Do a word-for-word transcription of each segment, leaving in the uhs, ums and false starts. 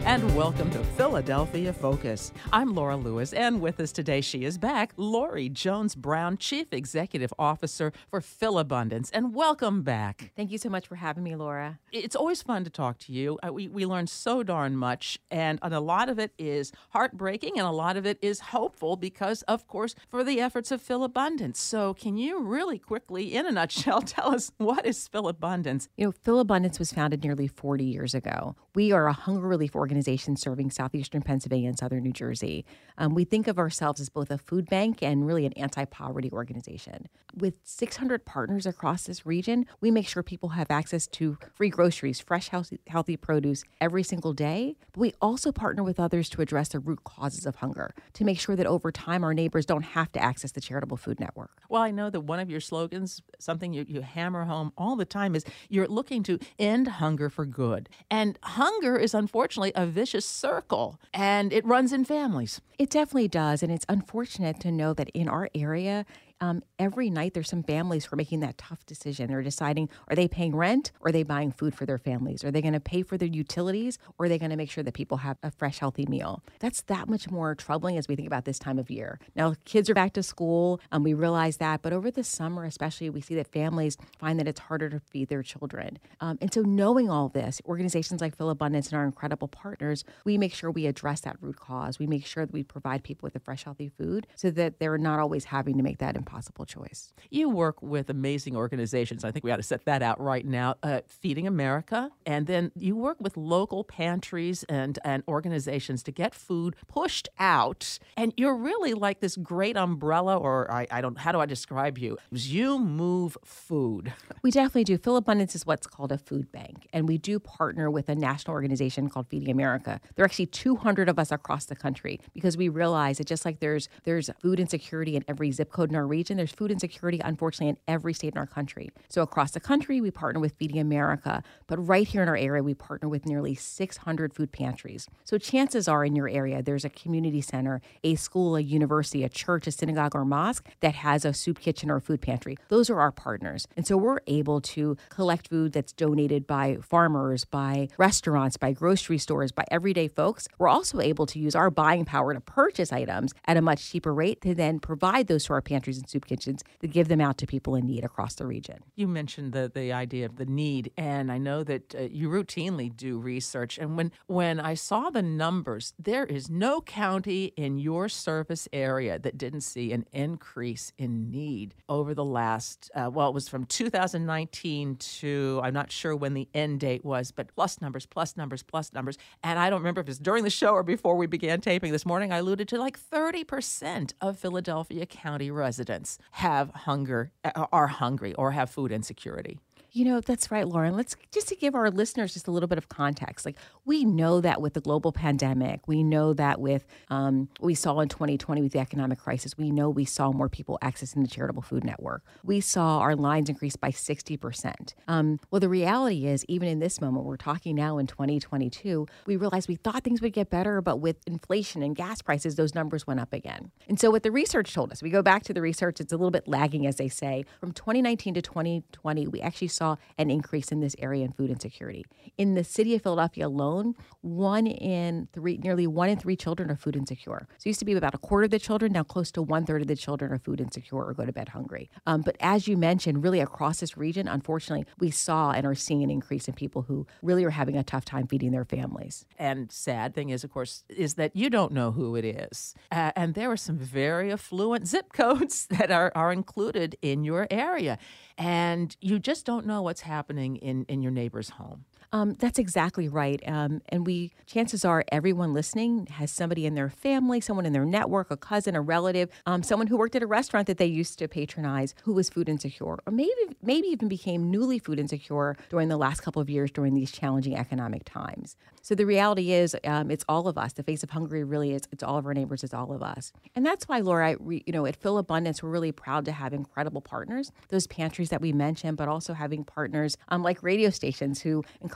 and welcome to Philadelphia Focus. I'm Laura Lewis, and with us today, she is back, Lori Jones-Brown, Chief Executive Officer for Philabundance, and welcome back. Thank you so much for having me, Laura. It's always fun to talk to you. Uh, we, we learn so darn much, and, and a lot of it is heartbreaking, and a lot of it is hopeful because, of course, for the efforts of Philabundance. So can you really quickly, in a nutshell, tell us what is Philabundance? You know, Philabundance was founded nearly forty years ago. We are a hunger relief organization serving southeastern Pennsylvania and southern New Jersey. Um, we think of ourselves as both a food bank and really an anti-poverty organization. With six hundred partners across this region, we make sure people have access to free groceries, fresh, healthy, healthy produce every single day. But we also partner with others to address the root causes of hunger, to make sure that over time our neighbors don't have to access the Charitable Food Network. Well, I know that one of your slogans, something you, you hammer home all the time, is you're looking to end hunger for good. And hunger is unfortunately a vicious circle, and it runs in families. It definitely does, and it's unfortunate to know that in our area, Um, every night there's some families who are making that tough decision. They're deciding, are they paying rent or are they buying food for their families? Are they going to pay for their utilities or are they going to make sure that people have a fresh, healthy meal? That's that much more troubling as we think about this time of year. Now, kids are back to school, and we realize that, but over the summer especially, we see that families find that it's harder to feed their children. Um, and so knowing all this, organizations like Philabundance and our incredible partners, we make sure we address that root cause. We make sure that we provide people with the fresh, healthy food so that they're not always having to make that possible choice. You work with amazing organizations. I think we ought to set that out right now. Uh, Feeding America, and then you work with local pantries and, and organizations to get food pushed out. And you're really like this great umbrella, or I, I don't, how do I describe you? You move food. We definitely do. Philabundance is what's called a food bank, and we do partner with a national organization called Feeding America. There are actually two hundred of us across the country because we realize that just like there's there's food insecurity in every zip code in our region, there's food insecurity, unfortunately, in every state in our country. So across the country, we partner with Feeding America. But right here in our area, we partner with nearly six hundred food pantries. So chances are in your area, there's a community center, a school, a university, a church, a synagogue, or mosque that has a soup kitchen or a food pantry. Those are our partners. And so we're able to collect food that's donated by farmers, by restaurants, by grocery stores, by everyday folks. We're also able to use our buying power to purchase items at a much cheaper rate to then provide those to our pantries and soup kitchens to give them out to people in need across the region. You mentioned the, the idea of the need, and I know that uh, you routinely do research. And when, when I saw the numbers, there is no county in your service area that didn't see an increase in need over the last, uh, well, it was from two thousand nineteen to, I'm not sure when the end date was, but plus numbers, plus numbers, plus numbers. And I don't remember if it's during the show or before we began taping this morning, I alluded to like thirty percent of Philadelphia County residents have hunger, are hungry, or have food insecurity. You know, that's right, Lauren. Let's just to give our listeners just a little bit of context. Like, we know that with the global pandemic, we know that with um, what we saw in twenty twenty with the economic crisis, we know we saw more people accessing the Charitable Food Network. We saw our lines increase by sixty percent. Um, well, the reality is, even in this moment, we're talking now in twenty twenty-two, we realized we thought things would get better, but with inflation and gas prices, those numbers went up again. And so what the research told us, we go back to the research, it's a little bit lagging, as they say. From twenty nineteen to twenty twenty, we actually saw an increase in this area in food insecurity. In the city of Philadelphia alone, one in three, nearly one in three children are food insecure. So it used to be about a quarter of the children, now close to one third of the children are food insecure or go to bed hungry. Um, but as you mentioned, really across this region, unfortunately, we saw and are seeing an increase in people who really are having a tough time feeding their families. And sad thing is, of course, is that you don't know who it is. Uh, and there are some very affluent zip codes that are, are included in your area. And you just don't know what's happening in, in your neighbor's home. Um, that's exactly right. Um, and we, chances are everyone listening has somebody in their family, someone in their network, a cousin, a relative, um, someone who worked at a restaurant that they used to patronize who was food insecure, or maybe maybe even became newly food insecure during the last couple of years during these challenging economic times. So the reality is um, it's all of us. The face of hunger really is, it's all of our neighbors, it's all of us. And that's why, Laura, I re, you know, at Philabundance, we're really proud to have incredible partners, those pantries that we mentioned, but also having partners um, like radio stations who encourage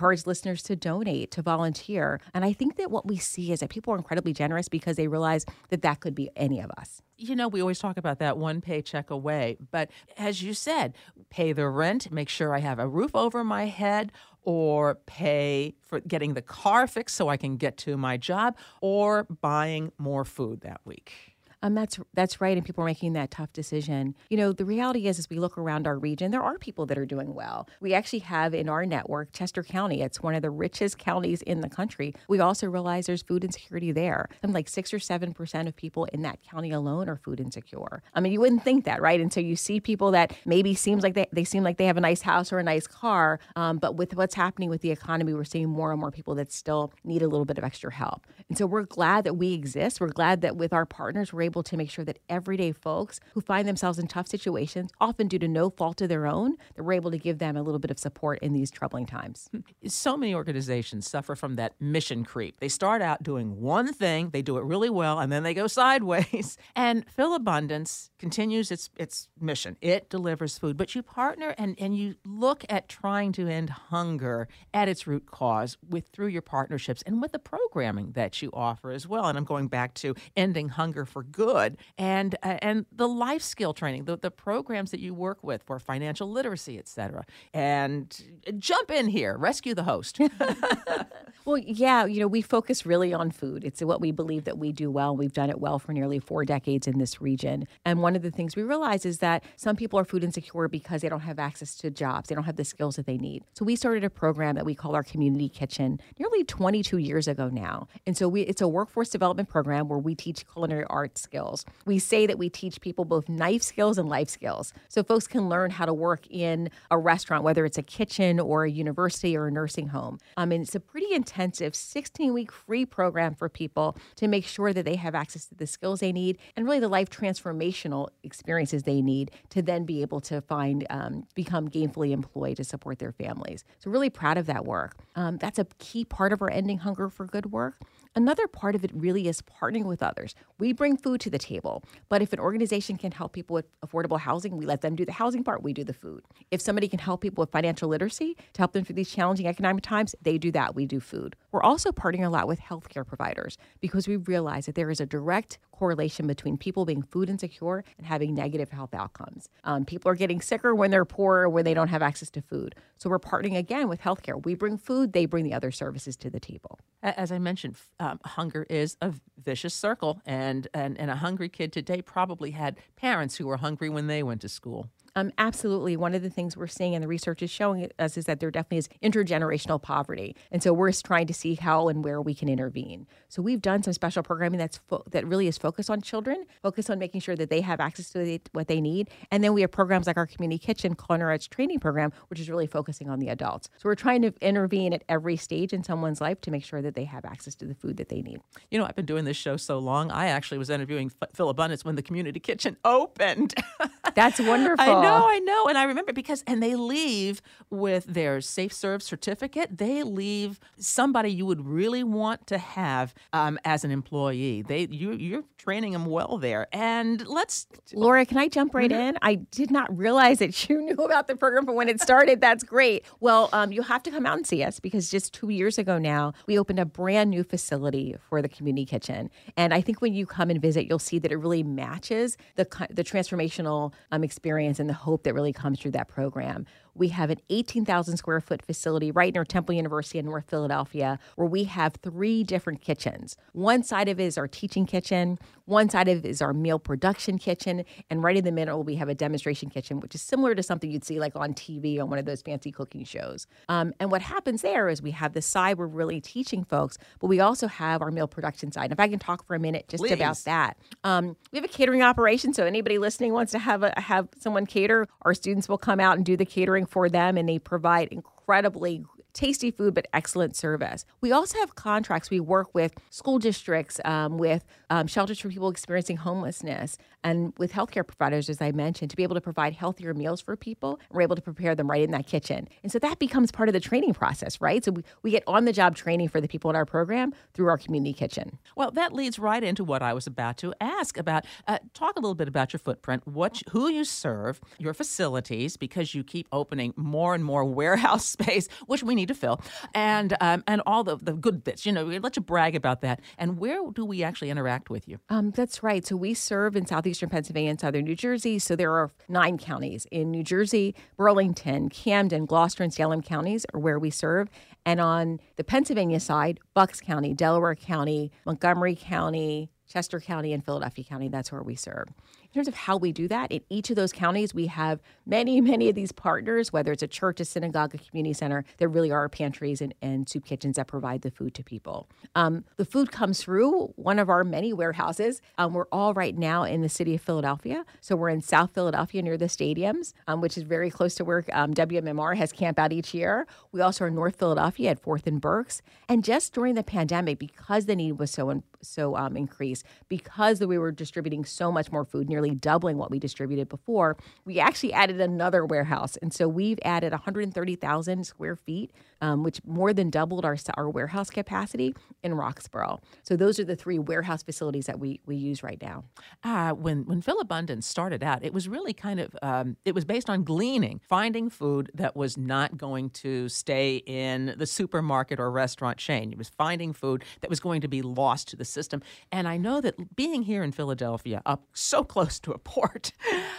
encourage listeners to donate, to volunteer. And I think that what we see is that people are incredibly generous because they realize that that could be any of us. You know, we always talk about that one paycheck away. But as you said, pay the rent, make sure I have a roof over my head, or pay for getting the car fixed so I can get to my job, or buying more food that week. Um, that's that's right, and people are making that tough decision. You know, the reality is, as we look around our region, there are people that are doing well. We actually have in our network Chester County. It's one of the richest counties in the country. We also realize there's food insecurity there. And like six or seven percent of people in that county alone are food insecure. I mean, you wouldn't think that, right? And so you see people that maybe seems like they, they seem like they have a nice house or a nice car, um, but with what's happening with the economy, we're seeing more and more people that still need a little bit of extra help. And so we're glad that we exist. We're glad that with our partners, we're able to make sure that everyday folks who find themselves in tough situations, often due to no fault of their own, that we're able to give them a little bit of support in these troubling times. So many organizations suffer from that mission creep. They start out doing one thing, they do it really well, and then they go sideways. And Philabundance continues its its mission. It delivers food, but you partner and, and you look at trying to end hunger at its root cause with through your partnerships and with the programming that you offer as well. And I'm going back to ending hunger for good. And uh, and the life skill training, the, the programs that you work with for financial literacy, et cetera. And jump in here, rescue the host. Well, yeah, you know, we focus really on food. It's what we believe that we do well. We've done it well for nearly four decades in this region. And one of the things we realize is that some people are food insecure because they don't have access to jobs. They don't have the skills that they need. So we started a program that we call our Community Kitchen nearly twenty-two years ago now. And so we it's a workforce development program where we teach culinary arts skills. We say that we teach people both knife skills and life skills. So folks can learn how to work in a restaurant, whether it's a kitchen or a university or a nursing home. Um, and it's a pretty intensive sixteen-week free program for people to make sure that they have access to the skills they need and really the life transformational experiences they need to then be able to find, um, become gainfully employed to support their families. So really proud of that work. Um, that's a key part of our Ending Hunger for Good work. Another part of it really is partnering with others. We bring food to the table, but if an organization can help people with affordable housing, we let them do the housing part, we do the food. If somebody can help people with financial literacy to help them through these challenging economic times, they do that, we do food. We're also partnering a lot with healthcare providers because we realize that there is a direct correlation between people being food insecure and having negative health outcomes. Um, people are getting sicker when they're poor or when they don't have access to food. So we're partnering again with healthcare. We bring food, they bring the other services to the table. As I mentioned, um, hunger is a vicious circle, and, and, and a hungry kid today probably had parents who were hungry when they went to school. Um, absolutely. One of the things we're seeing and the research is showing us is that there definitely is intergenerational poverty. And so we're just trying to see how and where we can intervene. So we've done some special programming that's fo- that really is focused on children, focused on making sure that they have access to the, what they need. And then we have programs like our Community Kitchen Culinary Arts Training Program, which is really focusing on the adults. So we're trying to intervene at every stage in someone's life to make sure that they have access to the food that they need. You know, I've been doing this show so long, I actually was interviewing F- Philabundance when the Community Kitchen opened. That's wonderful. I know, I know. And I remember because, and they leave with their Safe Serve certificate. They leave somebody you would really want to have um, as an employee. They, you, you're training them well there. And let's... Laura, can I jump right in? I did not realize that you knew about the program from when it started. That's great. Well, um, you'll have to come out and see us because just two years ago now, we opened a brand new facility for the Community Kitchen. And I think when you come and visit, you'll see that it really matches the, the transformational um, experience and the hope that really comes through that program. We have an eighteen thousand square foot facility right near Temple University in North Philadelphia where we have three different kitchens. One side of it is our teaching kitchen. One side of it is our meal production kitchen. And right in the middle, we have a demonstration kitchen, which is similar to something you'd see like on T V on one of those fancy cooking shows. Um, and what happens there is we have the side where we're really teaching folks, but we also have our meal production side. And if I can talk for a minute just Please. about that. Um, we have a catering operation, so anybody listening wants to have a, have someone cater, our students will come out and do the catering for them, and they provide incredibly tasty food, but excellent service. We also have contracts. We work with school districts, um, with um, shelters for people experiencing homelessness, And with healthcare providers, as I mentioned, to be able to provide healthier meals for people, we're able to prepare them right in that kitchen. And so that becomes part of the training process, right? So we, we get on-the-job training for the people in our program through our community kitchen. Well, that leads right into what I was about to ask about. Uh, talk a little bit about your footprint, what, who you serve, your facilities, because you keep opening more and more warehouse space, which we need to fill, and um, and all the, the good bits. You know, we let you brag about that. And where do we actually interact with you? Um, that's right. So we serve in southeastern Pennsylvania and southern New Jersey. So there are nine counties in New Jersey: Burlington, Camden, Gloucester, and Salem counties are where we serve. And on the Pennsylvania side, Bucks County, Delaware County, Montgomery County, Chester County, and Philadelphia County. That's where we serve. In terms of how we do that, in each of those counties, we have many, many of these partners, whether it's a church, a synagogue, a community center. There really are pantries and, and soup kitchens that provide the food to people. Um, the food comes through one of our many warehouses. Um, we're all right now in the city of Philadelphia. So we're in South Philadelphia near the stadiums, um, which is very close to where um, W M M R has camp out each year. We also are in North Philadelphia at fourth and Berks. And just during the pandemic, because the need was so so um, increased, because we were distributing so much more food, nearly doubling what we distributed before, we actually added another warehouse. And so we've added one hundred thirty thousand square feet, um, which more than doubled our, our warehouse capacity in Roxborough. So those are the three warehouse facilities that we, we use right now. Uh, when when Philabundance started out, it was really kind of, um, it was based on gleaning, finding food that was not going to stay in the supermarket or restaurant chain. It was finding food that was going to be lost to the system. And I know that being here in Philadelphia, up so close to a port,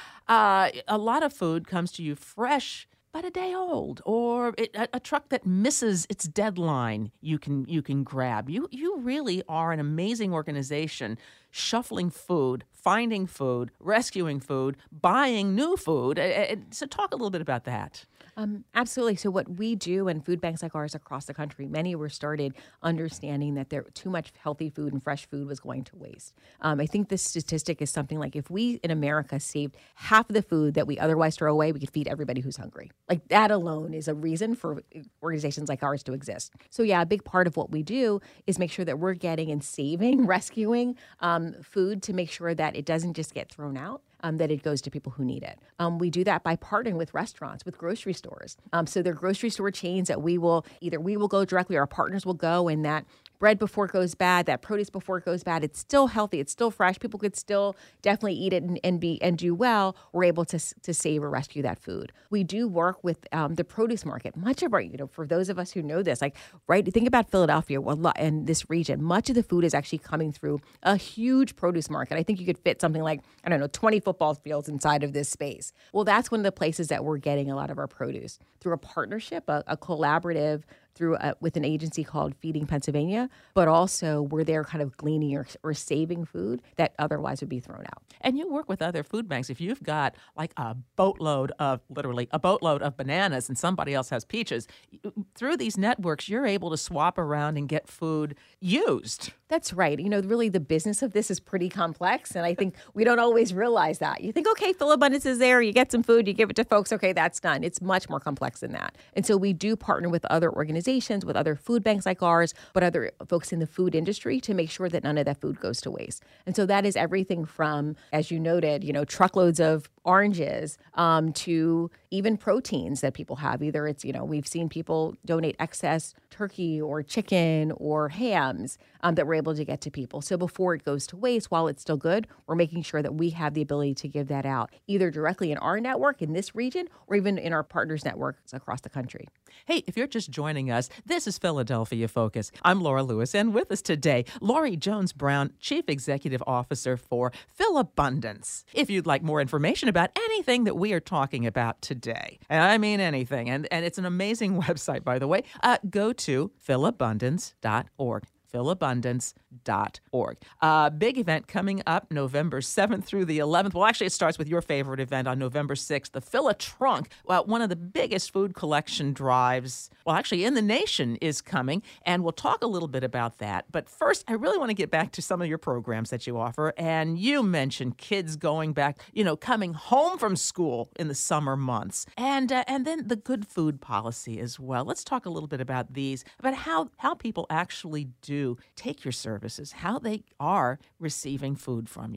uh, a lot of food comes to you fresh but a day old, or it, a, a truck that misses its deadline. You can you can grab. You you really are an amazing organization, shuffling food, finding food, rescuing food, buying new food. Uh, so talk a little bit about that. Um, absolutely. So what we do, and food banks like ours across the country, many were started understanding that there too much healthy food and fresh food was going to waste. Um, I think this statistic is something like if we in America saved half of the food that we otherwise throw away, we could feed everybody who's hungry. Like that alone is a reason for organizations like ours to exist. So yeah, a big part of what we do is make sure that we're getting and saving, rescuing um, food to make sure that it doesn't just get thrown out. Um, that it goes to people who need it. Um, we do that by partnering with restaurants, with grocery stores. Um, so they're grocery store chains that we will, either we will go directly or our partners will go, and that bread before it goes bad, that produce before it goes bad, it's still healthy, it's still fresh, people could still definitely eat it and, and be and do well. We're able to to save or rescue that food. We do work with um, the produce market. Much of our, you know, for those of us who know this, like, right, think about Philadelphia and this region, much of the food is actually coming through a huge produce market. I think you could fit something like, I don't know, twenty football fields inside of this space. Well, that's one of the places that we're getting a lot of our produce through a partnership, a, a collaborative through a, with an agency called Feeding Pennsylvania, but also we're there kind of gleaning or, or saving food that otherwise would be thrown out. And you work with other food banks. If you've got like a boatload of, literally a boatload of bananas and somebody else has peaches, through these networks, you're able to swap around and get food used. That's right. You know, really the business of this is pretty complex, and I think we don't always realize that. You think, okay, Philabundance is there, you get some food, you give it to folks, okay, that's done. It's much more complex than that. And so we do partner with other organizations, with other food banks like ours, but other folks in the food industry to make sure that none of that food goes to waste. And so that is everything from, as you noted, you know, truckloads of oranges um, to even proteins that people have. Either it's, you know, we've seen people donate excess turkey or chicken or hams um, that we're able to get to people. So before it goes to waste, while it's still good, we're making sure that we have the ability to give that out, either directly in our network in this region or even in our partners' networks across the country. Hey, if you're just joining us, this is Philadelphia Focus. I'm Laura Lewis, and with us today, Laurie Jones-Brown, Chief Executive Officer for Philabundance. If you'd like more information about anything that we are talking about today, and I mean anything, and, and it's an amazing website, by the way, uh, go to philabundance dot org. philabundance dot org. A uh, big event coming up November seventh through the eleventh. Well, actually, it starts with your favorite event on November sixth, the Philatrunk. Well, one of the biggest food collection drives, well, actually, in the nation is coming, and we'll talk a little bit about that. But first, I really want to get back to some of your programs that you offer. And you mentioned kids going back, you know, coming home from school in the summer months, and uh, and then the good food policy as well. Let's talk a little bit about these, about how how people actually do take your services, how they are receiving food from you.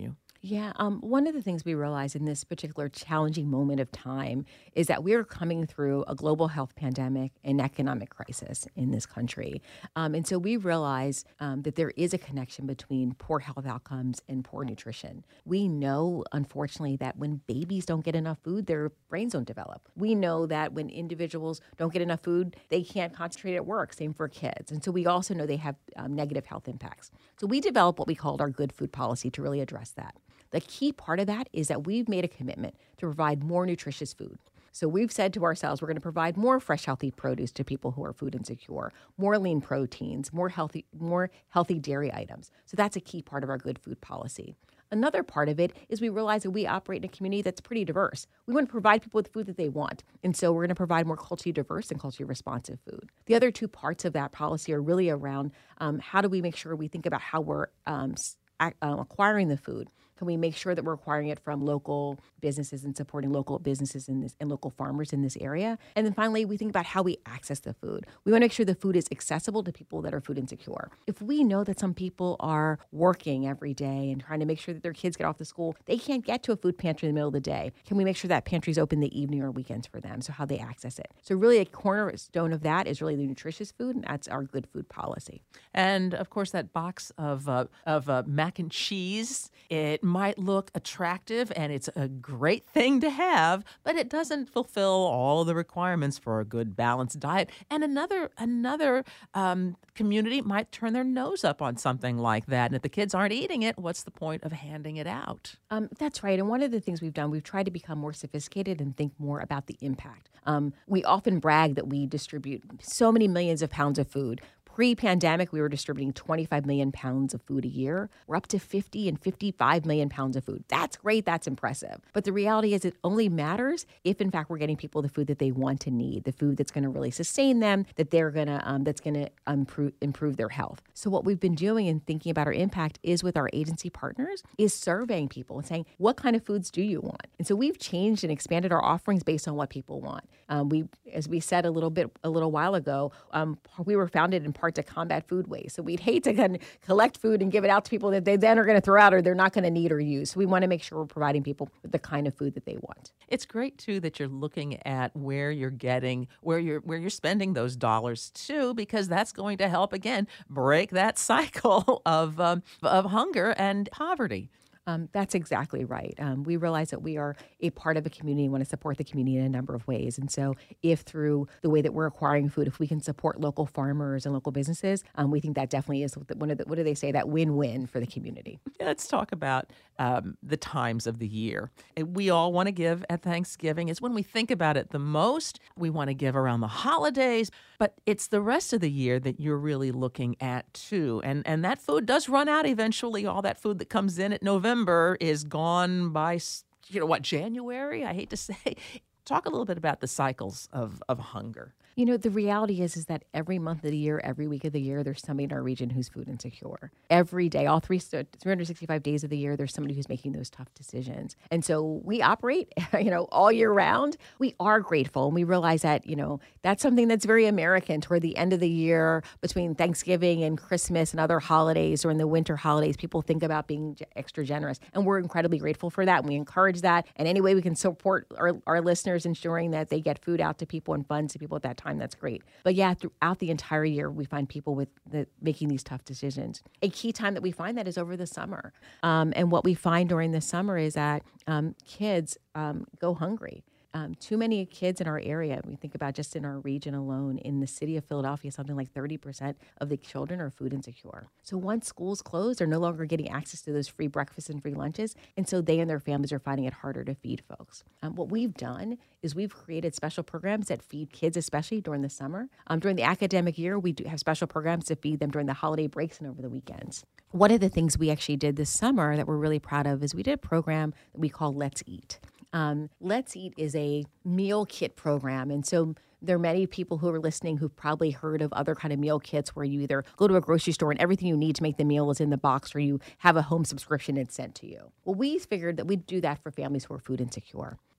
Yeah, um, one of the things we realize in this particular challenging moment of time is that we're coming through a global health pandemic and economic crisis in this country. Um, and so we realize um, that there is a connection between poor health outcomes and poor nutrition. We know, unfortunately, that when babies don't get enough food, their brains don't develop. We know that when individuals don't get enough food, they can't concentrate at work. Same for kids. And so we also know they have um, negative health impacts. So we developed what we called our good food policy to really address that. The key part of that is that we've made a commitment to provide more nutritious food. So we've said to ourselves, we're going to provide more fresh, healthy produce to people who are food insecure, more lean proteins, more healthy, more healthy dairy items. So that's a key part of our good food policy. Another part of it is we realize that we operate in a community that's pretty diverse. We want to provide people with the food that they want. And so we're going to provide more culturally diverse and culturally responsive food. The other two parts of that policy are really around um, how do we make sure we think about how we're um, uh, acquiring the food. Can we make sure that we're acquiring it from local businesses and supporting local businesses in this and local farmers in this area? And then finally, we think about how we access the food. We want to make sure the food is accessible to people that are food insecure. If we know that some people are working every day and trying to make sure that their kids get off to school, they can't get to a food pantry in the middle of the day. Can we make sure that pantry's open the evening or weekends for them? So how they access it. So really a cornerstone of that is really the nutritious food, and that's our good food policy. And of course, that box of uh, of uh, mac and cheese, it might look attractive and it's a great thing to have, but it doesn't fulfill all the requirements for a good balanced diet. And another another um, community might turn their nose up on something like that. And if the kids aren't eating it, what's the point of handing it out? Um, that's right. And one of the things we've done, we've tried to become more sophisticated and think more about the impact. Um, we often brag that we distribute so many millions of pounds of food. Pre-pandemic, we were distributing twenty-five million pounds of food a year. We're up to fifty and fifty-five million pounds of food. That's great. That's impressive. But the reality is it only matters if, in fact, we're getting people the food that they want and need, the food that's going to really sustain them, that they're going to, um, that's going to improve, improve their health. So what we've been doing and thinking about our impact is with our agency partners is surveying people and saying, what kind of foods do you want? And so we've changed and expanded our offerings based on what people want. Um, we, as we said a little bit, a little while ago, um, we were founded in part to combat food waste. So we'd hate to kind of collect food and give it out to people that they then are going to throw out or they're not going to need or use. So we want to make sure we're providing people with the kind of food that they want. It's great too that you're looking at where you're getting, where you're where you're spending those dollars too, because that's going to help again break that cycle of um, of hunger and poverty. Um, that's exactly right. Um, we realize that we are a part of a community and want to support the community in a number of ways. And so if through the way that we're acquiring food, if we can support local farmers and local businesses, um, we think that definitely is one of the, what do they say, that win-win for the community. Let's talk about um, the times of the year. We all want to give at Thanksgiving. It's when we think about it the most. We want to give around the holidays, but it's the rest of the year that you're really looking at too. And, and that food does run out eventually. All that food that comes in at November is gone by, you know what, January, I hate to say. Talk a little bit about the cycles of, of hunger. You know, the reality is is that every month of the year, every week of the year, there's somebody in our region who's food insecure. Every day, all three, three hundred sixty-five days of the year, there's somebody who's making those tough decisions. And so we operate, you know, all year round. We are grateful, and we realize that, you know, that's something that's very American. Toward the end of the year, between Thanksgiving and Christmas and other holidays, or in the winter holidays, people think about being extra generous. And we're incredibly grateful for that, and we encourage that. And any way we can support our, our listeners, ensuring that they get food out to people and funds to people at that time, that's great. But yeah, throughout the entire year, we find people with the, making these tough decisions. A key time that we find that is over the summer. Um, and what we find during the summer is that um, kids um, go hungry. Um, too many kids in our area, we think about just in our region alone, in the city of Philadelphia, something like thirty percent of the children are food insecure. So once schools close, they're no longer getting access to those free breakfasts and free lunches. And so they and their families are finding it harder to feed folks. Um, what we've done is we've created special programs that feed kids, especially during the summer. Um, during the academic year, we do have special programs to feed them during the holiday breaks and over the weekends. One of the things we actually did this summer that we're really proud of is we did a program that we call Let's Eat. Um, Let's Eat is a meal kit program. And so there are many people who are listening who've probably heard of other kind of meal kits where you either go to a grocery store and everything you need to make the meal is in the box, or you have a home subscription and sent to you. Well, we figured that we'd do that for families who are food insecure.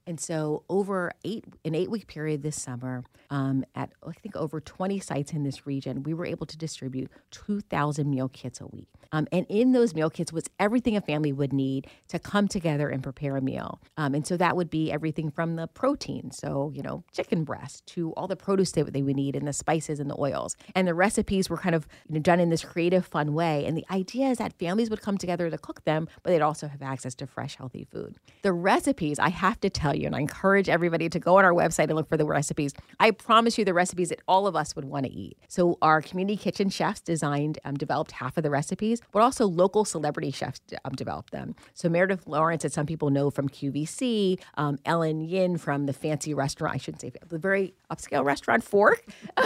And so over eight an eight-week period this summer, um, at I think over twenty sites in this region, we were able to distribute two thousand meal kits a week. Um, and in those meal kits was everything a family would need to come together and prepare a meal. Um, and so that would be everything from the protein, so, you know, chicken breast, to all the produce that they would need and the spices and the oils. And the recipes were kind of, you know, done in this creative, fun way. And the idea is that families would come together to cook them, but they'd also have access to fresh, healthy food. The recipes, I have to tell you, and I encourage everybody to go on our website and look for the recipes. I promise you the recipes that all of us would want to eat. So our community kitchen chefs designed, um, developed half of the recipes, but also local celebrity chefs um, developed them. So Meredith Lawrence, that some people know from Q V C, um, Ellen Yin from the fancy restaurant, I shouldn't say, the very upscale restaurant Fork,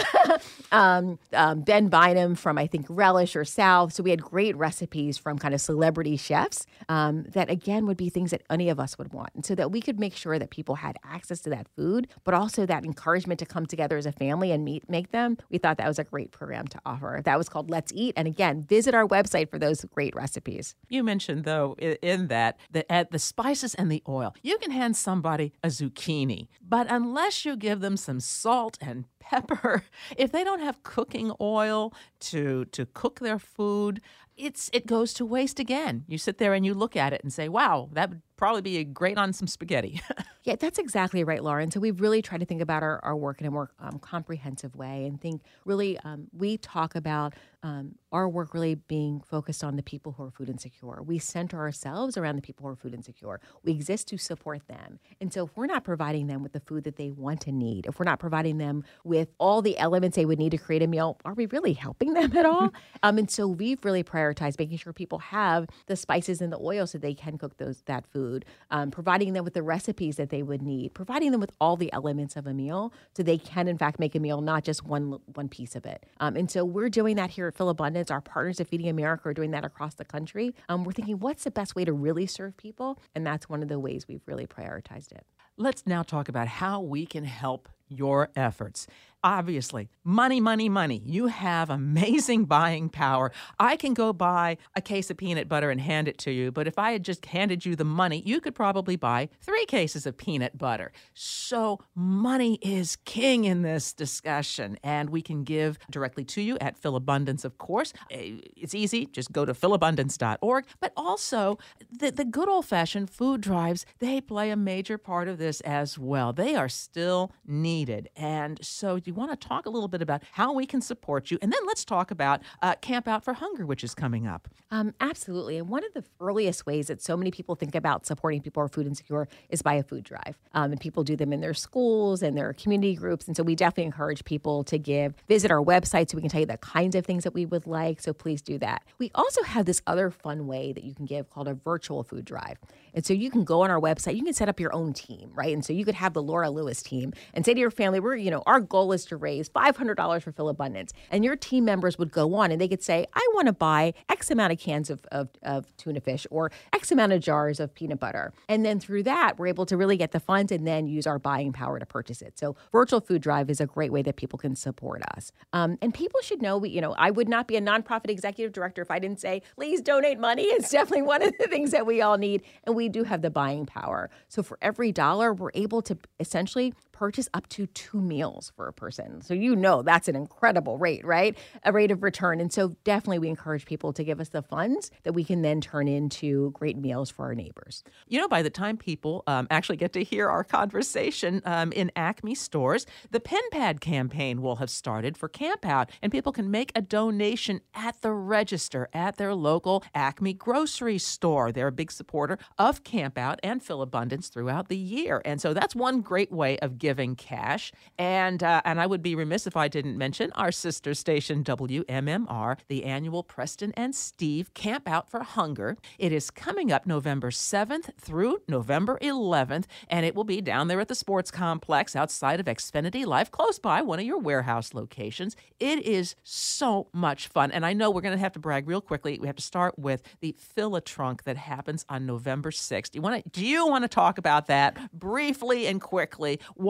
um, um, Ben Bynum from, I think, Relish or South. So we had great recipes from kind of celebrity chefs um, that, again, would be things that any of us would want. And so that we could make sure that people had access to that food, but also that encouragement to come together as a family and meet, make them. We thought that was a great program to offer. That was called Let's Eat. And again, visit our website for those great recipes. You mentioned, though, in that, that at the spices and the oil, you can hand somebody a zucchini, but unless you give them some salt and pepper, if they don't have cooking oil to to cook their food, it's it goes to waste again. You sit there and you look at it and say, wow, that would probably be great on some spaghetti. Yeah, that's exactly right, Lauren. So we've really tried to think about our, our work in a more um, comprehensive way and think really, um, we talk about um, our work really being focused on the people who are food insecure. We center ourselves around the people who are food insecure. We exist to support them. And so if we're not providing them with the food that they want and need, if we're not providing them with all the elements they would need to create a meal, are we really helping them at all? um, and so we've really prioritized making sure people have the spices and the oil so they can cook those that food, um, providing them with the recipes that they would need, providing them with all the elements of a meal so they can, in fact, make a meal, not just one one piece of it. Um, and so we're doing that here at Philabundance. Our partners at Feeding America are doing that across the country. Um, we're thinking, what's the best way to really serve people? And that's one of the ways we've really prioritized it. Let's now talk about how we can help your efforts. Obviously, money, money, money. You have amazing buying power. I can go buy a case of peanut butter and hand it to you, but if I had just handed you the money, you could probably buy three cases of peanut butter. So money is king in this discussion, and we can give directly to you at Philabundance, of course. It's easy. Just go to philabundance dot org. But also, the, the good old-fashioned food drives, they play a major part of this as well. They are still needed. And so you want to talk a little bit about how we can support you, and then let's talk about uh, Camp Out for Hunger, which is coming up. Um, absolutely. And one of the earliest ways that so many people think about supporting people who are food insecure is by a food drive. Um, and people do them in their schools and their community groups. And so we definitely encourage people to give, visit our website so we can tell you the kinds of things that we would like. So please do that. We also have this other fun way that you can give called a virtual food drive. And so you can go on our website, you can set up your own team, right? And so you could have the Laura Lewis team and say to your family, we're, you know, our goal is to raise five hundred dollars for Philabundance. And your team members would go on and they could say, I want to buy X amount of cans of, of, of tuna fish or X amount of jars of peanut butter. And then through that, we're able to really get the funds and then use our buying power to purchase it. So virtual food drive is a great way that people can support us. Um, and people should know, we, you know, I would not be a nonprofit executive director if I didn't say, please donate money. It's definitely one of the things that we all need. And we do have the buying power. So for every dollar, we're able to essentially purchase up to two meals for a person. So you know that's an incredible rate, right? A rate of return. And so definitely we encourage people to give us the funds that we can then turn into great meals for our neighbors. You know, by the time people um, actually get to hear our conversation um, in Acme stores, the Pen Pad campaign will have started for Camp Out, and people can make a donation at the register at their local Acme grocery store. They're a big supporter of Camp Out and Philabundance throughout the year. And so that's one great way of giving Giving cash. And uh, and I would be remiss if I didn't mention our sister station, W M M R, the annual Preston and Steve Camp Out for Hunger. It is coming up November seventh through November eleventh, and it will be down there at the sports complex outside of Xfinity Life, close by one of your warehouse locations. It is so much fun. And I know we're going to have to brag real quickly. We have to start with the Philatrunk that happens on November sixth. Do you want to, do you want to talk about that briefly and quickly? What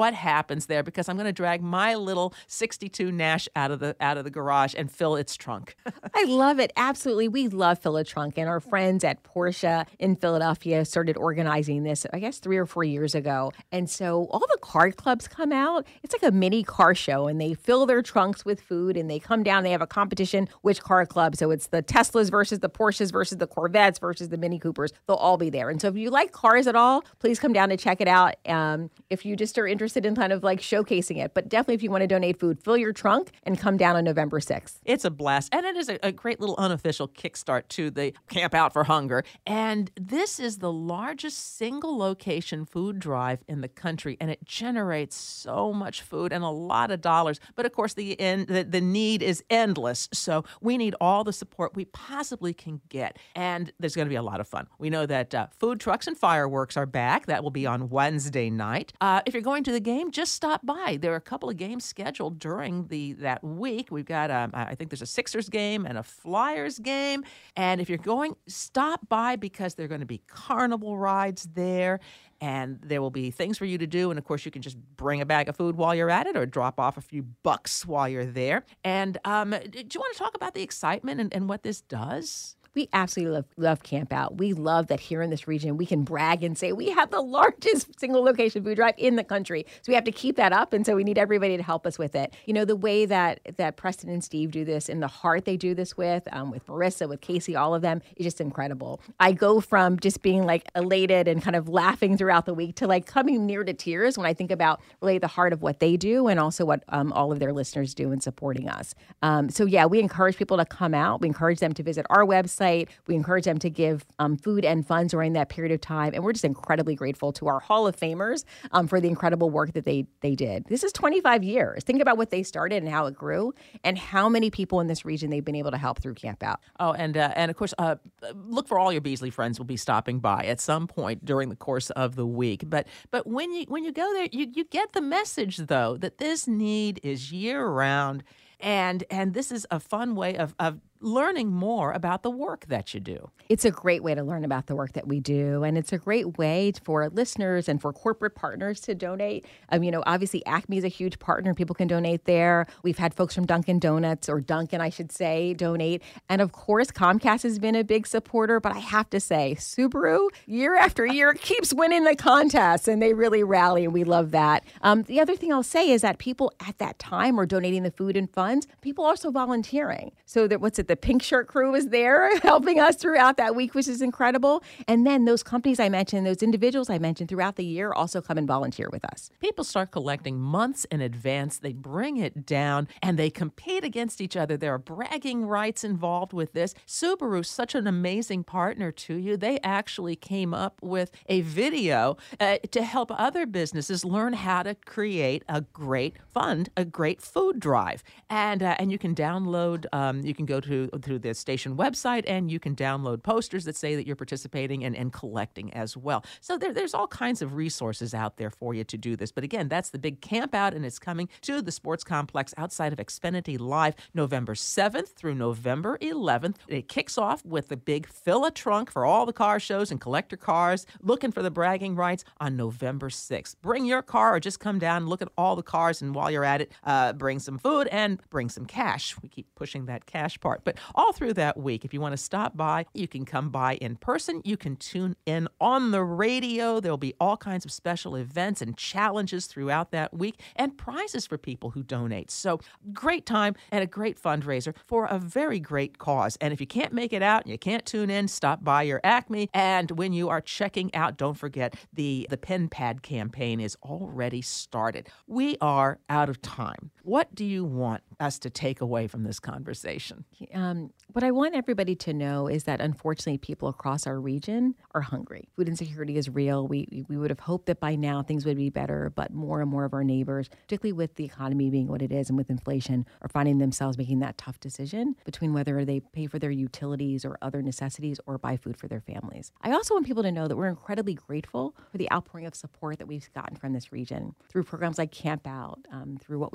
what happens there because I'm going to drag my little sixty-two Nash out of the out of the garage and fill its trunk. I love it. Absolutely. We love Fill a Trunk. And our friends at Porsche in Philadelphia started organizing this, I guess, three or four years ago. And so all the car clubs come out. It's like a mini car show, and they fill their trunks with food, and they come down. They have a competition, which car club. So it's the Teslas versus the Porsches versus the Corvettes versus the Mini Coopers. They'll all be there. And so if you like cars at all, please come down to check it out. Um, if you just are interested in kind of like showcasing it. But definitely if you want to donate food, fill your trunk and come down on November sixth. It's a blast. And it is a, a great little unofficial kickstart to the Camp Out for Hunger. And this is the largest single location food drive in the country. And it generates so much food and a lot of dollars. But of course, the, end, the, the need is endless. So we need all the support we possibly can get. And there's going to be a lot of fun. We know that uh, food trucks and fireworks are back. That will be on Wednesday night. Uh, if you're going to the game, just stop by. There are a couple of games scheduled during the that week. We've got, um, I think there's a Sixers game and a Flyers game. And if you're going, stop by because there are going to be carnival rides there. And there will be things for you to do. And, of course, you can just bring a bag of food while you're at it or drop off a few bucks while you're there. And um, do you want to talk about the excitement and, and what this does? We absolutely love, love Camp Out. We love that here in this region, we can brag and say we have the largest single location food drive in the country. So we have to keep that up. And so we need everybody to help us with it. You know, the way that that Preston and Steve do this and the heart they do this with, um, with Marissa, with Casey, all of them, is just incredible. I go from just being like elated and kind of laughing throughout the week to like coming near to tears when I think about really the heart of what they do and also what um, all of their listeners do in supporting us. Um, so yeah, we encourage people to come out. We encourage them to visit our website. We encourage them to give um, food and funds during that period of time. And we're just incredibly grateful to our Hall of Famers um, for the incredible work that they they did. This is twenty-five years. Think about what they started and how it grew and how many people in this region they've been able to help through Camp Out. Oh, and uh, and of course, uh, look for all your Beasley friends will be stopping by at some point during the course of the week. But but when you when you go there, you, you get the message, though, that this need is year-round. And and this is a fun way of, of learning more about the work that you do. It's a great way to learn about the work that we do. And it's a great way for listeners and for corporate partners to donate. Um, you know, obviously Acme is a huge partner. People can donate there. We've had folks from Dunkin' Donuts, or Dunkin', I should say, donate. And of course, Comcast has been a big supporter. But I have to say, Subaru, year after year, keeps winning the contests. And they really rally. And we love that. Um, the other thing I'll say is that people at that time are donating the food and funds. People are also volunteering. So that what's it? The Pink Shirt crew is there helping us throughout that week, which is incredible. And then those companies I mentioned, those individuals I mentioned throughout the year also come and volunteer with us. People start collecting months in advance. They bring it down and they compete against each other. There are bragging rights involved with this. Subaru's such an amazing partner to you. They actually came up with a video uh, to help other businesses learn how to create a great fund, a great food drive. And uh, and you can download, um, you can go to through the station website and you can download posters that say that you're participating and, and collecting as well. So there, there's all kinds of resources out there for you to do this. But again, that's the big Camp Out, and it's coming to the sports complex outside of Xfinity Live November seventh through November eleventh. It kicks off with the big Fill a Trunk for all the car shows and collector cars, looking for the bragging rights on November sixth. Bring your car or just come down and look at all the cars, and while you're at it, uh, bring some food and bring some cash. We keep pushing that cash part. But all through that week, if you want to stop by, you can come by in person. You can tune in on the radio. There'll be all kinds of special events and challenges throughout that week and prizes for people who donate. So great time and a great fundraiser for a very great cause. And if you can't make it out and you can't tune in, stop by your Acme. And when you are checking out, don't forget the, the Pen Pad campaign is already started. We are out of time. What do you want us to take away from this conversation? Um, what I want everybody to know is that unfortunately people across our region are hungry. Food insecurity is real. We we would have hoped that by now things would be better, but more and more of our neighbors, particularly with the economy being what it is and with inflation, are finding themselves making that tough decision between whether they pay for their utilities or other necessities or buy food for their families. I also want people to know that we're incredibly grateful for the outpouring of support that we've gotten from this region through programs like Camp Out, um, through what we see every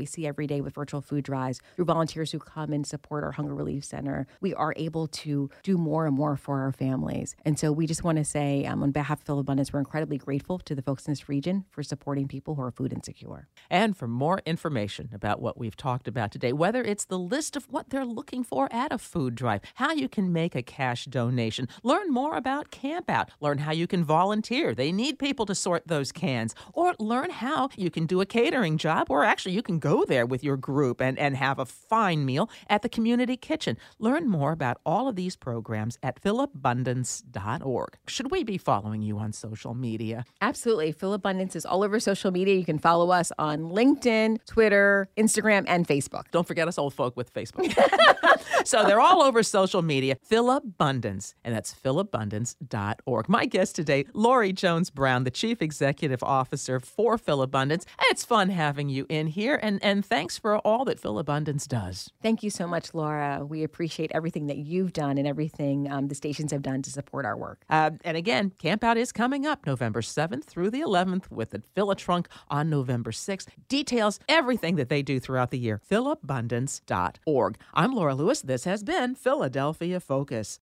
every day with virtual food drives, through volunteers who come and support our Hunger Relief Center, we are able to do more and more for our families. And so we just want to say, um, on behalf of Fill Abundance, we're incredibly grateful to the folks in this region for supporting people who are food insecure. And for more information about what we've talked about today, whether it's the list of what they're looking for at a food drive, how you can make a cash donation, learn more about Camp Out, learn how you can volunteer. They need people to sort those cans, or learn how you can do a catering job, or actually you can go there with your group and, and have a fine meal at the community kitchen. Learn more about all of these programs at fill abundance dot org. Should we be following you on social media? Absolutely. Fill Abundance is all over social media. You can follow us on LinkedIn, Twitter, Instagram, and Facebook. Don't forget us old folk with Facebook. So they're all over social media. Fill Abundance, and that's fill abundance dot org. My guest today, Lori Jones Brown, the Chief Executive Officer for Fill Abundance. It's fun having you in here, and, and thanks for all that Fill Abundance does. Thank you so much, Laura. We appreciate everything that you've done and everything um, the stations have done to support our work. Uh, and again, Camp Out is coming up November seventh through the eleventh with the Fill a Trunk on November sixth. Details everything that they do throughout the year. fill abundance dot org. I'm Laura Lewis. This has been Philadelphia Focus.